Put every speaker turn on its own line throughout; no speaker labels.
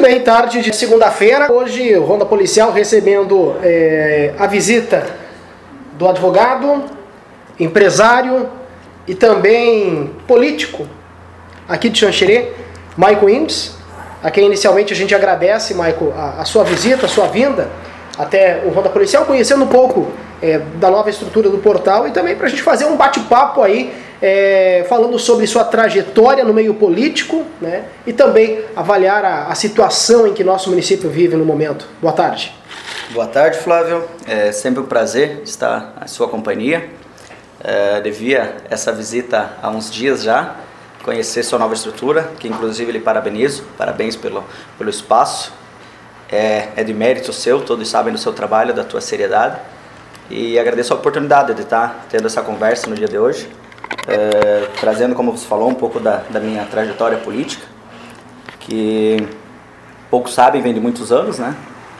bem, tarde de segunda-feira. Hoje, o Ronda Policial recebendo a visita do advogado, empresário e também político aqui de Xanxerê, Maico Imbes, a quem inicialmente a gente agradece, Maico, a sua visita, a sua vinda até o Ronda Policial, conhecendo um pouco da nova estrutura do portal e também para a gente fazer um bate-papo aí, falando sobre sua trajetória no meio político, né, e também avaliar a situação em que nosso município vive no momento. Boa tarde.
Boa tarde, Flávio. É sempre um prazer estar à sua companhia. Devia essa visita há uns dias já, conhecer sua nova estrutura, que inclusive lhe parabenizo, parabéns pelo espaço. É de mérito seu, todos sabem do seu trabalho, da tua seriedade, e agradeço a oportunidade de estar tendo essa conversa no dia de hoje, trazendo, como você falou, um pouco da minha trajetória política, que poucos sabem, vem de muitos anos, né?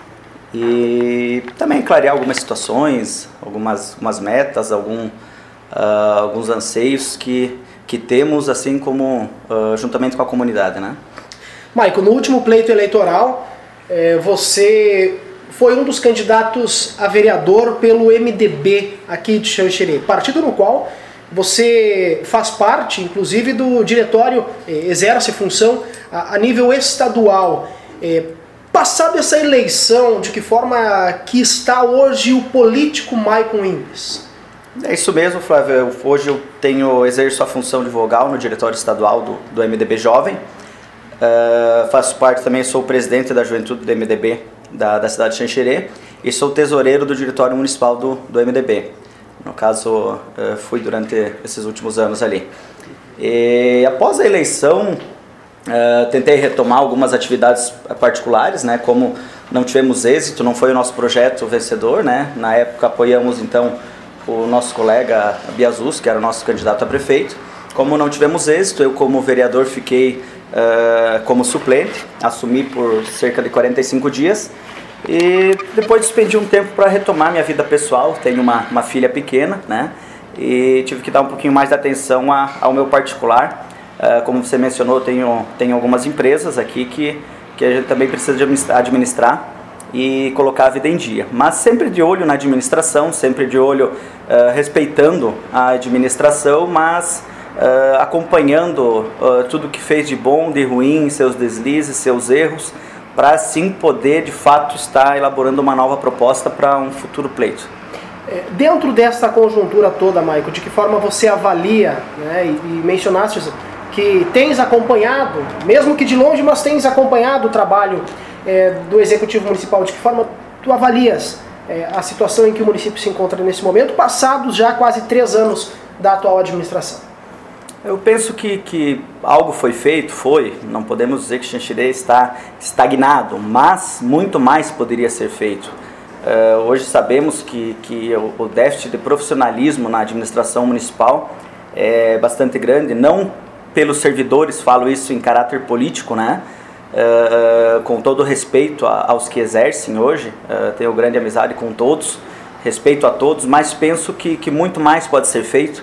E também clarear algumas situações, algumas metas, alguns anseios que temos, assim como juntamente com a comunidade, né?
Maico, no último pleito eleitoral, você foi um dos candidatos a vereador pelo MDB aqui de Xanxerê, partido no qual você faz parte, inclusive, do diretório, exerce função a nível estadual. Passada essa eleição, de que forma que está hoje o político Maico Imbes?
É isso mesmo, Flávio. Hoje eu exerço a função de vogal no diretório estadual do MDB Jovem. Faço parte também, sou o presidente da juventude do MDB da cidade de Xanxerê e sou tesoureiro do diretório municipal do MDB. No caso, fui durante esses últimos anos ali. E após a eleição, tentei retomar algumas atividades particulares, né? Como não tivemos êxito, não foi o nosso projeto vencedor, né? Na época apoiamos então o nosso colega Biazus, que era o nosso candidato a prefeito. Como não tivemos êxito, eu como vereador fiquei como suplente, assumi por cerca de 45 dias e depois despendi um tempo para retomar minha vida pessoal. Tenho uma filha pequena, né? E tive que dar um pouquinho mais de atenção ao meu particular. Como você mencionou, tenho algumas empresas aqui que a gente também precisa de administrar e colocar a vida em dia, mas sempre de olho na administração, sempre de olho respeitando a administração, mas acompanhando tudo que fez de bom, de ruim, seus deslizes, seus erros, para assim poder de fato estar elaborando uma nova proposta para um futuro pleito.
Dentro dessa conjuntura toda, Maico, de que forma você avalia, né, e mencionaste que tens acompanhado, mesmo que de longe, mas tens acompanhado o trabalho do Executivo Municipal, de que forma tu avalias a situação em que o município se encontra nesse momento, passados já quase 3 anos da atual administração?
Eu penso que algo foi feito, não podemos dizer que Xanxerê está estagnado, mas muito mais poderia ser feito. Hoje sabemos que o déficit de profissionalismo na administração municipal é bastante grande, não pelos servidores, falo isso em caráter político, né? Com todo respeito aos que exercem hoje, tenho grande amizade com todos, respeito a todos, mas penso que muito mais pode ser feito,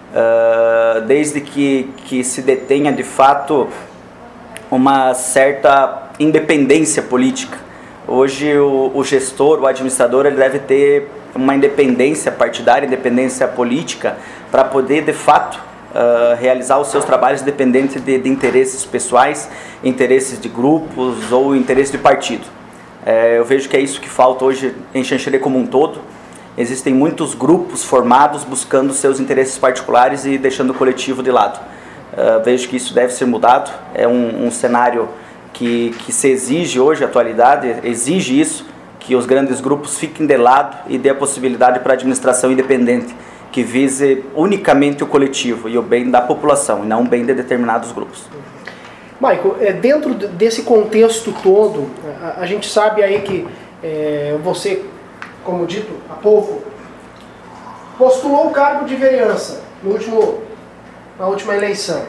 desde que se detenha de fato uma certa independência política. Hoje o gestor, o administrador, ele deve ter uma independência partidária, independência política, para poder de fato realizar os seus trabalhos independente de interesses pessoais, interesses de grupos ou interesse de partido. Eu vejo que é isso que falta hoje em Xanxerê como um todo. Existem muitos grupos formados buscando seus interesses particulares e deixando o coletivo de lado. Vejo que isso deve ser mudado. É um cenário que se exige hoje, a atualidade exige isso, que os grandes grupos fiquem de lado e dê a possibilidade para a administração independente, que vise unicamente o coletivo e o bem da população, e não o bem de determinados grupos.
Maico, dentro desse contexto todo, a gente sabe aí que você, como dito há pouco, postulou o cargo de vereança na última eleição.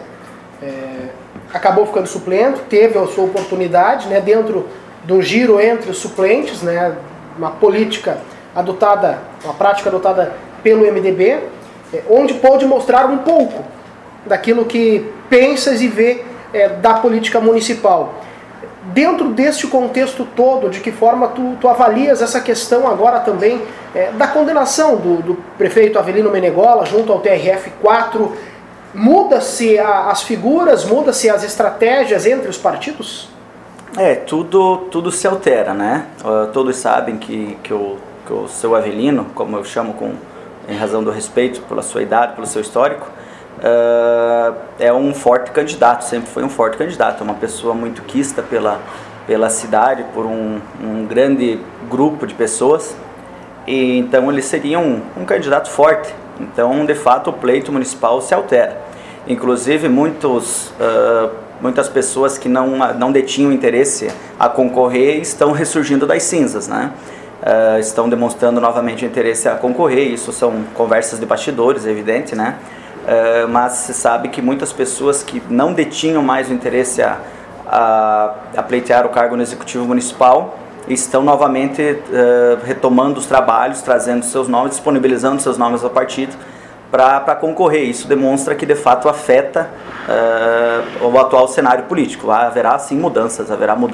Acabou ficando suplente, teve a sua oportunidade, né, dentro do giro entre os suplentes, né, uma prática adotada pelo MDB, onde pode mostrar um pouco daquilo que pensas e vê da política municipal. dentro deste contexto todo, de que forma tu avalias essa questão agora também da condenação do prefeito Avelino Menegola junto ao TRF4? Muda-se as figuras, muda-se as estratégias entre os partidos?
Tudo se altera, né? Todos sabem que o seu Avelino, como eu chamo em razão do respeito pela sua idade, pelo seu histórico, é um forte candidato, sempre foi um forte candidato, é uma pessoa muito quista pela cidade, por um grande grupo de pessoas, e então ele seria um candidato forte. Então, de fato, o pleito municipal se altera. Inclusive, muitas pessoas que não detinham interesse a concorrer estão ressurgindo das cinzas, né? Estão demonstrando novamente o interesse a concorrer. Isso são conversas de bastidores, é evidente, né? Mas se sabe que muitas pessoas que não detinham mais o interesse a pleitear o cargo no Executivo Municipal estão novamente retomando os trabalhos, trazendo seus nomes, disponibilizando seus nomes ao partido para concorrer. Isso demonstra que de fato afeta o atual cenário político. Haverá sim mudanças,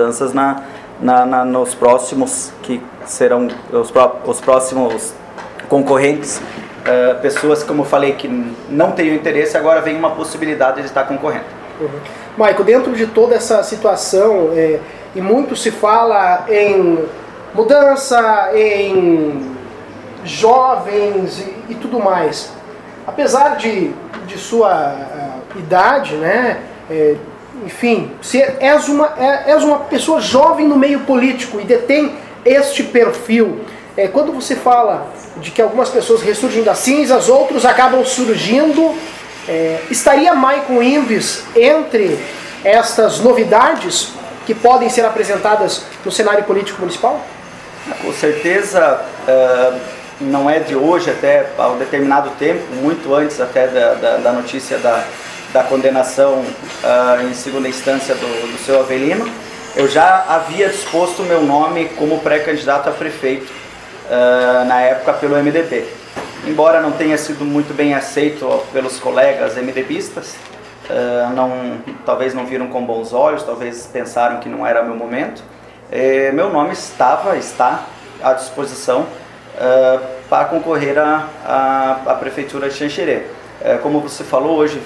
nos próximos, que serão os próximos concorrentes, pessoas, como eu falei, que não teriam interesse, agora vem uma possibilidade de estar concorrendo.
Maico, dentro de toda essa situação, e muito se fala em mudança, em jovens e tudo mais. Apesar de sua idade, né? Enfim, se és uma pessoa jovem no meio político e detém este perfil, quando você fala de que algumas pessoas ressurgem das cinzas, outros acabam surgindo, estaria Maicon Imbes entre estas novidades que podem ser apresentadas no cenário político municipal?
Com certeza, não é de hoje, até há um determinado tempo, muito antes até da notícia da condenação em segunda instância do seu Avelino, eu já havia disposto o meu nome como pré-candidato a prefeito na época pelo MDB. Embora não tenha sido muito bem aceito pelos colegas MDBistas, talvez não viram com bons olhos, talvez pensaram que não era meu momento, meu nome está à disposição para concorrer à Prefeitura de Xanxerê. Como você falou, hoje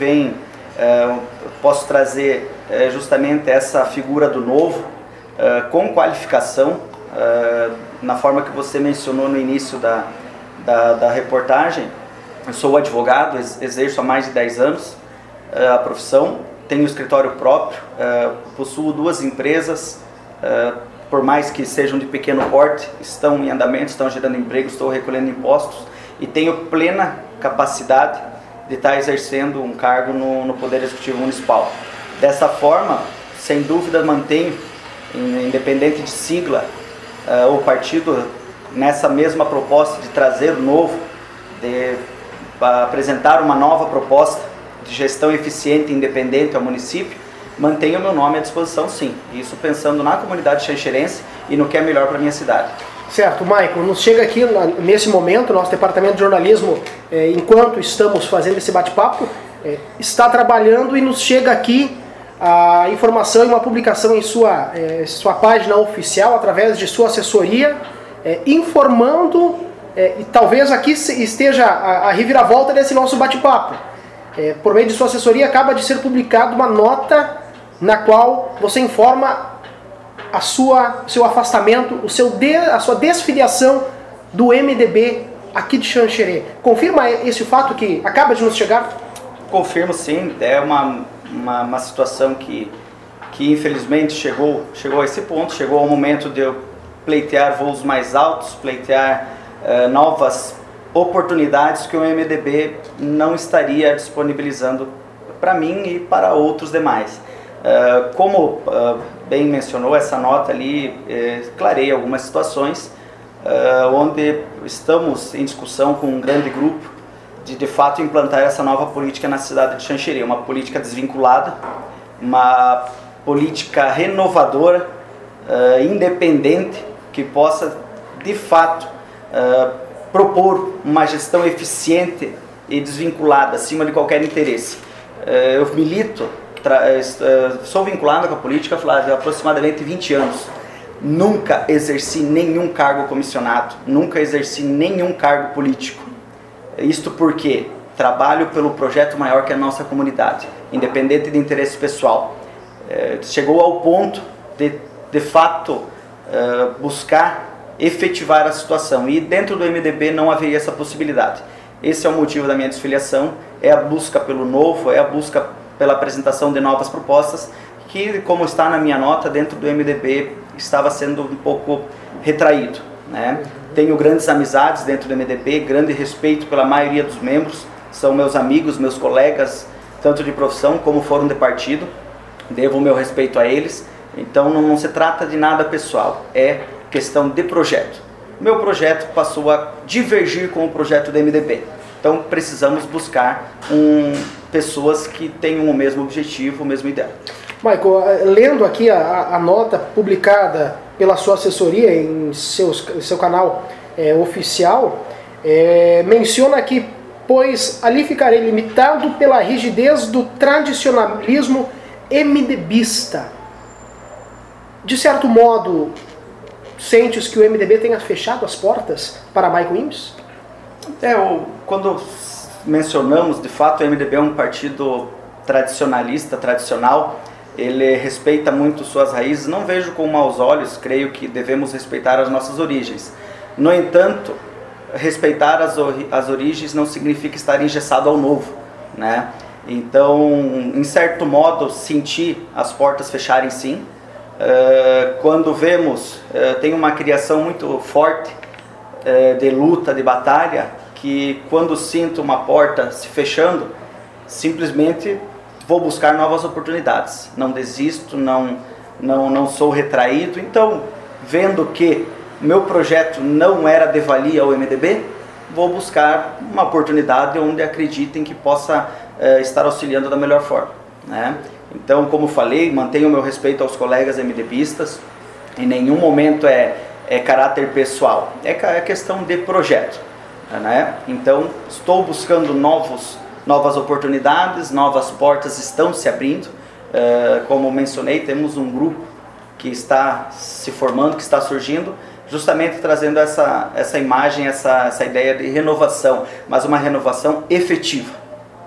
posso trazer justamente essa figura do novo, com qualificação, na forma que você mencionou no início da reportagem. Eu sou advogado, exerço há mais de 10 anos a profissão, tenho escritório próprio, possuo 2 empresas, por mais que sejam de pequeno porte, estão em andamento, estão gerando emprego, estou recolhendo impostos e tenho plena capacidade de estar exercendo um cargo no Poder Executivo Municipal. Dessa forma, sem dúvida, mantenho, independente de sigla ou partido, nessa mesma proposta de trazer o novo, de apresentar uma nova proposta de gestão eficiente e independente ao município. Mantenho o meu nome à disposição, sim. Isso pensando na comunidade xanxerense e no que é melhor para a minha cidade.
Certo, Maicon, nos chega aqui nesse momento, nosso departamento de jornalismo, enquanto estamos fazendo esse bate-papo, está trabalhando e nos chega aqui a informação e uma publicação em sua página oficial, através de sua assessoria, informando, e talvez aqui esteja a reviravolta desse nosso bate-papo. Por meio de sua assessoria, acaba de ser publicada uma nota na qual você informa seu afastamento, a sua desfiliação do MDB aqui de Xanxerê. Confirma esse fato que acaba de nos chegar?
Confirmo, sim. É uma situação que infelizmente chegou a esse ponto, chegou ao momento de eu pleitear voos mais altos, pleitear novas oportunidades que o MDB não estaria disponibilizando para mim e para outros demais. Como bem mencionou, essa nota ali clareia algumas situações onde estamos em discussão com um grande grupo de fato implantar essa nova política na cidade de Xanxerê, uma política desvinculada, uma política renovadora, independente, que possa de fato propor uma gestão eficiente e desvinculada, acima de qualquer interesse. Eu milito sou vinculado com a política, Flávio, há aproximadamente 20 anos. Nunca exerci nenhum cargo comissionado, nunca exerci nenhum cargo político. Isto porque trabalho pelo projeto maior que a nossa comunidade, independente de interesse pessoal. Chegou ao ponto de fato, buscar efetivar a situação, e dentro do MDB não haveria essa possibilidade. Esse é o motivo da minha desfiliação, é a busca pelo novo, é a busca pela apresentação de novas propostas, que, como está na minha nota, dentro do MDB estava sendo um pouco retraído, né? Tenho grandes amizades dentro do MDB, grande respeito pela maioria dos membros, são meus amigos, meus colegas, tanto de profissão como foram de partido, devo o meu respeito a eles, então não se trata de nada pessoal, é questão de projeto. Meu projeto passou a divergir com o projeto do MDB, então precisamos buscar pessoas que tenham o mesmo objetivo, o mesmo ideal.
Michael, lendo aqui a nota publicada pela sua assessoria em seu canal oficial, menciona que, pois ali ficarei limitado pela rigidez do tradicionalismo MDBista. De certo modo, sentes que o MDB tenha fechado as portas para Michael Imbes?
Quando mencionamos, de fato, o MDB é um partido tradicionalista, tradicional, ele respeita muito suas raízes, não vejo com maus olhos, creio que devemos respeitar as nossas origens. No entanto, respeitar as origens não significa estar engessado ao novo, né? Então, em certo modo, senti as portas fecharem sim. Quando vemos, tem uma criação muito forte de luta, de batalha, que quando sinto uma porta se fechando, simplesmente vou buscar novas oportunidades, não desisto, não sou retraído. Então, vendo que meu projeto não era de valia ao MDB, vou buscar uma oportunidade onde acreditem que possa estar auxiliando da melhor forma, né? Então, como falei, mantenho o meu respeito aos colegas MDBistas, em nenhum momento é caráter pessoal, é questão de projeto, né? Então, estou buscando novas oportunidades, novas portas estão se abrindo. Como mencionei, temos um grupo que está se formando, que está surgindo, justamente trazendo essa imagem, essa ideia de renovação, mas uma renovação efetiva.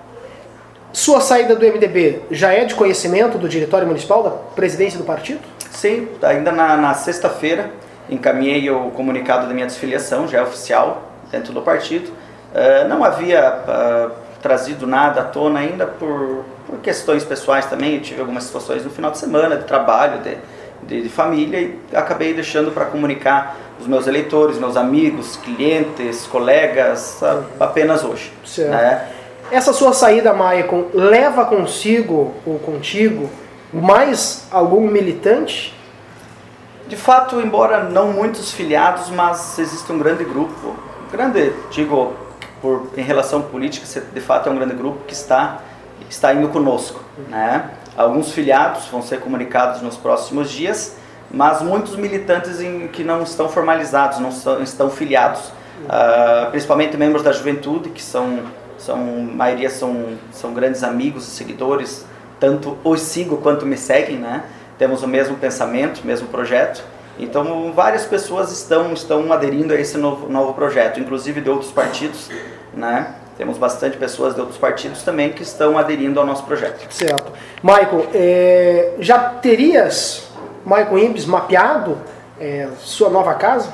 Sua saída do MDB já é de conhecimento do Diretório Municipal, da presidência do partido?
Sim, ainda na sexta-feira encaminhei o comunicado da minha desfiliação, já é oficial dentro do partido. Não havia trazido nada à tona ainda por questões pessoais também. Eu tive algumas situações no final de semana, de trabalho, de família, e acabei deixando para comunicar os meus eleitores, meus amigos, clientes, colegas, apenas hoje.
Certo. Né? Essa sua saída, Maicon, leva consigo ou contigo mais algum militante?
De fato, embora não muitos filiados, mas existe um grande grupo, digo, em relação política, de fato é um grande grupo que está indo conosco, né? Alguns filiados vão ser comunicados nos próximos dias, mas muitos militantes que não estão formalizados, não estão filiados, principalmente membros da juventude, que a maioria são grandes amigos e seguidores, tanto os sigo quanto me seguem, né? Temos o mesmo pensamento, o mesmo projeto. Então, várias pessoas estão aderindo a esse novo projeto, inclusive de outros partidos, né? Temos bastante pessoas de outros partidos também que estão aderindo ao nosso projeto.
Certo. Michael, já terias, Michael Imbes, mapeado sua nova casa?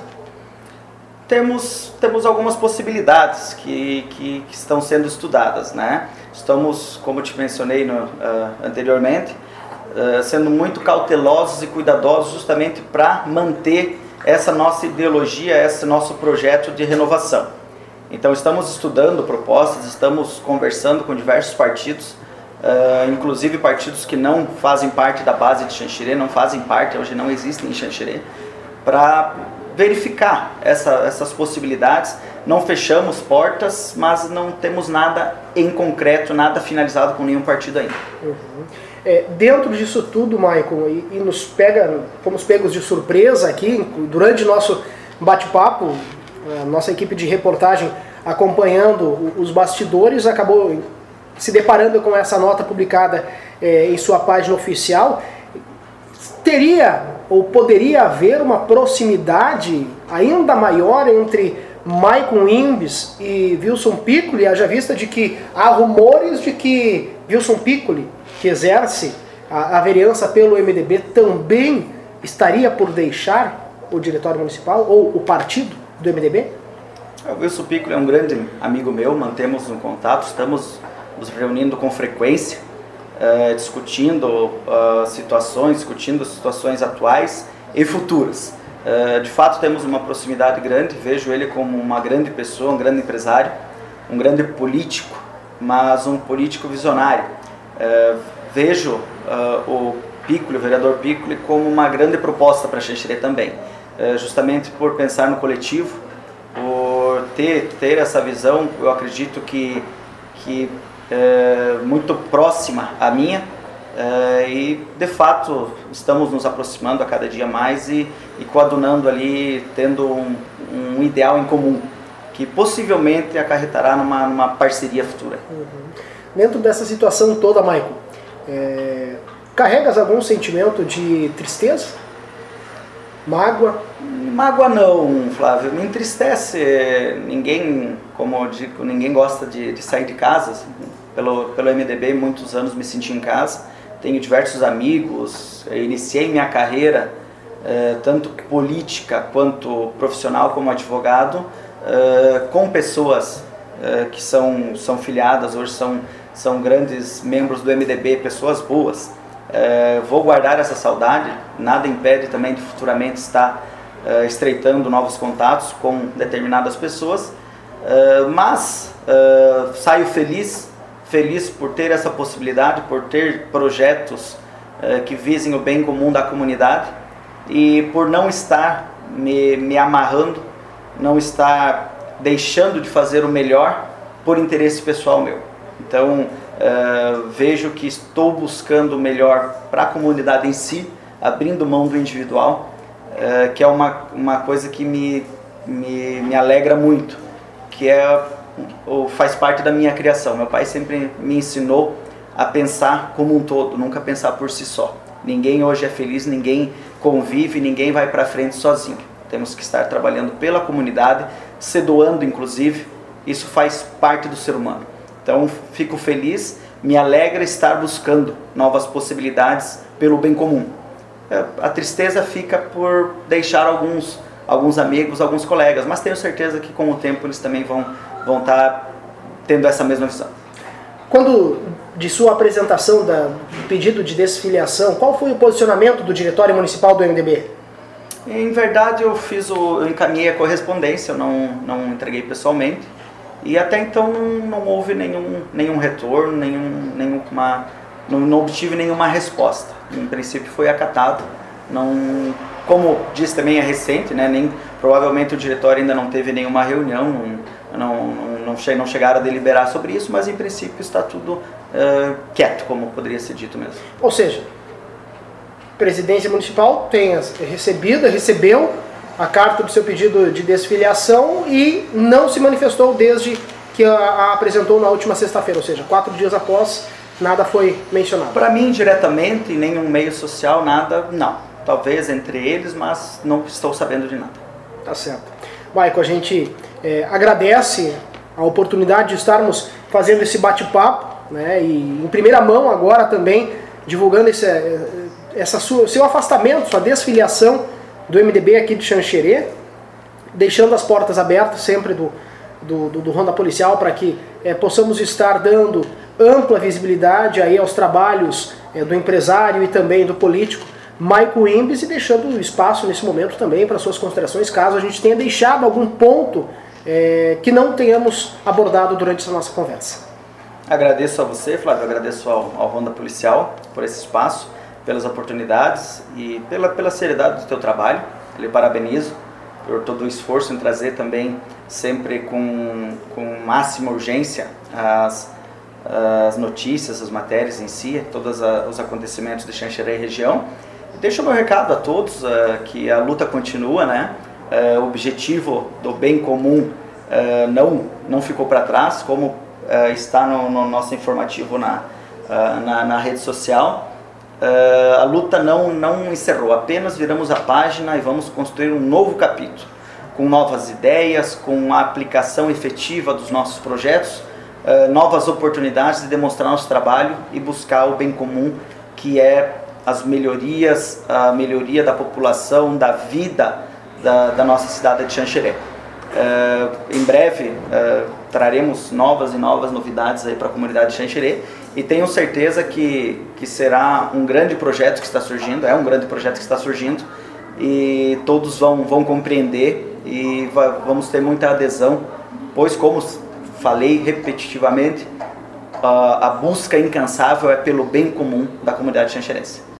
Temos algumas possibilidades que estão sendo estudadas, né? Estamos, como te mencionei anteriormente, sendo muito cautelosos e cuidadosos justamente para manter essa nossa ideologia, esse nosso projeto de renovação. Então estamos estudando propostas, estamos conversando com diversos partidos, inclusive partidos que não fazem parte da base de Xanxerê, não fazem parte, hoje não existem em Xanxerê, para verificar essas possibilidades. Não fechamos portas, mas não temos nada em concreto, nada finalizado com nenhum partido ainda.
Dentro disso tudo, Michael, e fomos pegos de surpresa aqui, durante nosso bate-papo, a nossa equipe de reportagem acompanhando os bastidores, acabou se deparando com essa nota publicada em sua página oficial, teria ou poderia haver uma proximidade ainda maior entre Maicon Imbes e Wilson Piccoli, haja vista de que há rumores de que Wilson Piccoli, que exerce a vereança pelo MDB, também estaria por deixar o diretório municipal ou o partido do MDB?
O Wilson Piccoli é um grande amigo meu, mantemos um contato, estamos nos reunindo com frequência, discutindo situações atuais e futuras. De fato temos uma proximidade grande, vejo ele como uma grande pessoa, um grande empresário, um grande político, mas um político visionário. Vejo o Piccoli, o vereador Piccoli, como uma grande proposta para Xanxerê também, justamente por pensar no coletivo, por ter essa visão, eu acredito que muito próxima à minha, e de fato estamos nos aproximando a cada dia mais e coadunando ali, tendo um ideal em comum, que possivelmente acarretará numa parceria futura.
Dentro dessa situação toda, Maicon, carregas algum sentimento de tristeza? Mágoa?
Mágoa não, Flávio, me entristece. Ninguém, como eu digo, ninguém gosta de sair de casa. Pelo MDB, muitos anos me senti em casa. Tenho diversos amigos, iniciei minha carreira, tanto política quanto profissional como advogado, com pessoas que são filiadas, hoje são grandes membros do MDB, pessoas boas. Vou guardar essa saudade, nada impede também de futuramente estar estreitando novos contatos com determinadas pessoas, mas saio feliz por ter essa possibilidade, por ter projetos que visem o bem comum da comunidade e por não estar me amarrando, não estar deixando de fazer o melhor por interesse pessoal meu. Então, vejo que estou buscando o melhor para a comunidade em si, abrindo mão do individual, que é uma coisa que me alegra muito, que faz parte da minha criação. Meu pai sempre me ensinou a pensar como um todo, nunca pensar por si só. Ninguém hoje é feliz, ninguém convive, ninguém vai para frente sozinho. Temos que estar trabalhando pela comunidade, se doando inclusive, isso faz parte do ser humano. Então fico feliz, me alegra estar buscando novas possibilidades pelo bem comum. A tristeza fica por deixar alguns amigos, alguns colegas, mas tenho certeza que com o tempo eles também vão estar tendo essa mesma visão.
Quando de sua apresentação do pedido de desfiliação, qual foi o posicionamento do Diretório Municipal do MDB?
Em verdade eu encaminhei a correspondência, eu não entreguei pessoalmente. E até então não houve nenhum retorno, não obtive nenhuma resposta. Em princípio foi acatado. Como diz também é recente, né, provavelmente o diretório ainda não teve nenhuma reunião, não chegaram a deliberar sobre isso, mas em princípio está tudo quieto, como poderia ser dito mesmo.
Ou seja, a presidência municipal recebeu a carta do seu pedido de desfiliação e não se manifestou desde que a apresentou na última sexta-feira, ou seja, 4 dias após, nada foi mencionado.
Para mim, diretamente, em nenhum meio social, nada, não. Talvez entre eles, mas não estou sabendo de nada.
Tá certo. Maicon, a gente agradece a oportunidade de estarmos fazendo esse bate-papo, né, e em primeira mão agora também divulgando seu afastamento, sua desfiliação do MDB aqui de Xanxerê, deixando as portas abertas sempre do Ronda Policial para que possamos estar dando ampla visibilidade aí aos trabalhos do empresário e também do político Maicon Imbes, e deixando espaço nesse momento também para suas considerações, caso a gente tenha deixado algum ponto que não tenhamos abordado durante essa nossa conversa.
Agradeço a você, Flávio, agradeço ao Ronda Policial por esse espaço, pelas oportunidades e pela seriedade do teu trabalho. Eu lhe parabenizo por todo o esforço em trazer também sempre com máxima urgência as notícias, as matérias em si, todos os acontecimentos de Xanxerê e região. Deixo o meu recado a todos, que a luta continua, né? O objetivo do bem comum não ficou para trás, como está no nosso informativo na rede social. A luta não encerrou, apenas viramos a página e vamos construir um novo capítulo, com novas ideias, com a aplicação efetiva dos nossos projetos, novas oportunidades de demonstrar nosso trabalho e buscar o bem comum, que é as melhorias, a melhoria da população, da vida da nossa cidade de Xanxerê. Em breve traremos novas novidades para a comunidade de Xanxerê e tenho certeza que será um grande projeto que está surgindo, e todos vão compreender e vamos ter muita adesão, pois, como falei repetitivamente, a busca incansável é pelo bem comum da comunidade xanxerense.